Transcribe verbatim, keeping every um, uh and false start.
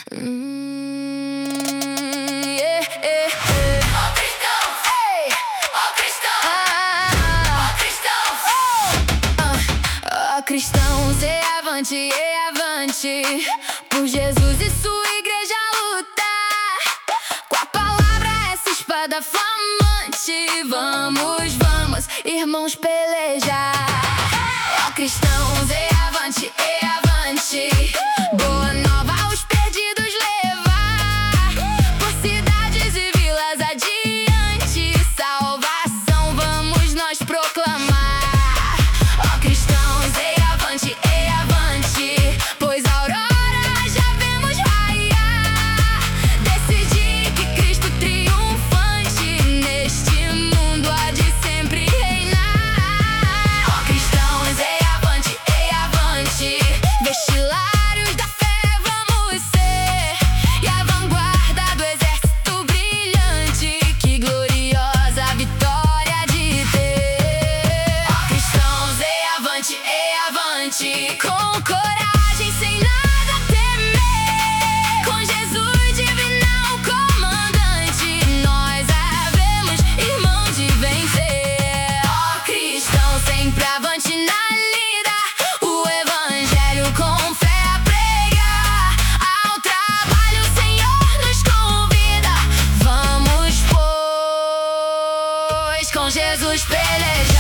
Hum, yeah, yeah, yeah. Ó cristão, Ei, ó cristão, ah, ó cristão. ah, ó cristãos, e avante, e avante, por Jesus e sua igreja lutar, com a palavra essa espada flamante. Vamos, vamos, irmãos, pelejar. Ó cristãos, e avante, e avante, boa nova aos perdidos levar, por cidades e vilas adiante, salvação vamos nós proclamar. Ó cristãos, e avante, e avante, pois a aurora já vemos raiar, decidir que Cristo triunfante neste mundo há de sempre reinar. Ó cristãos, e avante, e avante, vestilários da fé vamos ser, e a vanguarda do exército brilhante, que gloriosa vitória de ter. Ó cristãos, e avante, e avante, com coragem, sem nada temer, com Jesus divinal comandante, nós havemos, irmão, de vencer. Ó cristão, sempre avante na lida, o evangelho com fé a pregar, ao trabalho o Senhor nos convida, vamos, pois, com Jesus pelejar.